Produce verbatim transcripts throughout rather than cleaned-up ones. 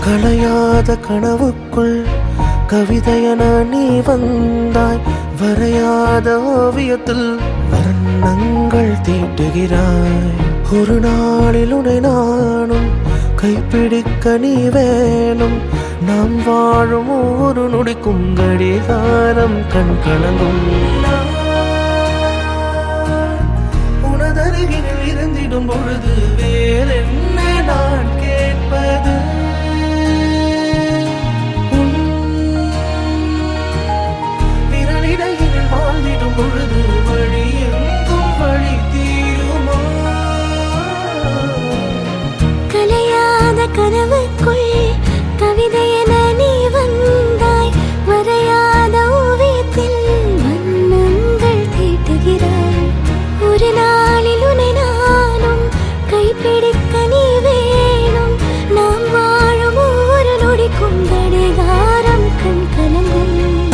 கலையாத கனவுக்குள் கவிதையென நீ வந்தாய். வரையாத ஓவியத்தில் வர்ணங்கள் தீட்டுகிறாய். ஒரு நாளில் உன்னை நானும் கைப்பிடிக்க நீ வேணும். நாம் வாழும் ஒரு நொடிக்கும் கடிகாரம் கண் கலங்கும். உனதருகில் இருந்திடும் பொழுது வேறென்ன நான் கேட்பது? விரலிடையில் வாழ்ந்திடும் பொழுது வழி எங்கும் வழி தீருமா? கலையாத கனவுக்குள் கவிதையென நீ வந்தாய். வரையாத ஓவியத்தில் வண்ணங்கள் தீட்டுகிறாய். ஒரு நாளில் உன்னை நானும் கைப்பிடிக்க நீ வேணும். நாம் வாழும் ஒவ்வொரு நொடிக்கும் கடிகாரம் கண் கலங்கும்.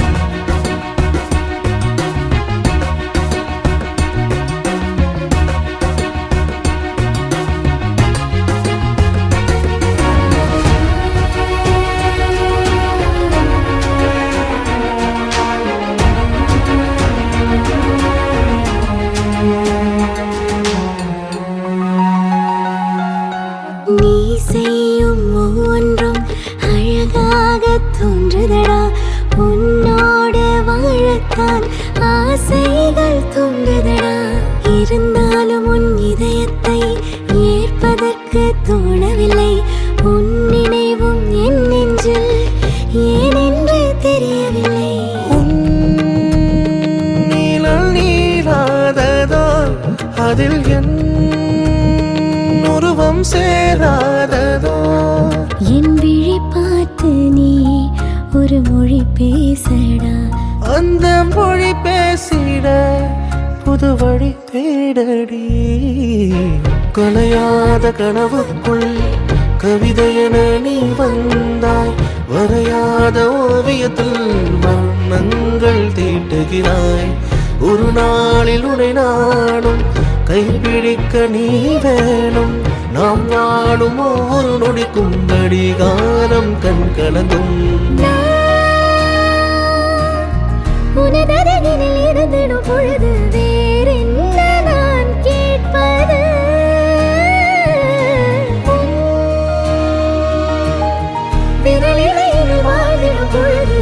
நீ செய்யும் ஒவ்வொன்றும் அழகாக தோன்றுதடா. உன்னோடு வாழத்தான் ஆசைகள் தூண்டுதடா. இருந்தாலும் உன் இதயத்தை ஏற்பதற்கு தோணவில்லை. உன் நினைவும் என் நெஞ்சில் ஏனென்று தெரியவில்லை. நீளல் நீளாததோ அதில் என் உருவம் சேராததோ? என் விழி பார்த்து நீ ஒரு மொழி பேசடா. அந்த மொழி பேசிட புது வழி தேடடி. கலையாத கனவுக்குள் கவிதையென நீ வந்தாய். வரையாத ஓவியத்தில் வண்ணங்கள் தீட்டுகிறாய். ஒரு நாளில் உன்னை நானும் கைப்பிடிக்க நீ வேணும். நாம் வாழும் ஒவ்வொரு நொடிக்கும் கடிகாரம் கண் கலங்கும். உனதருகில் இருந்திடும் பொழுது வேறென்ன நான் கேட்பது? விரலிடையில் வாழ்ந்திடும் பொழுது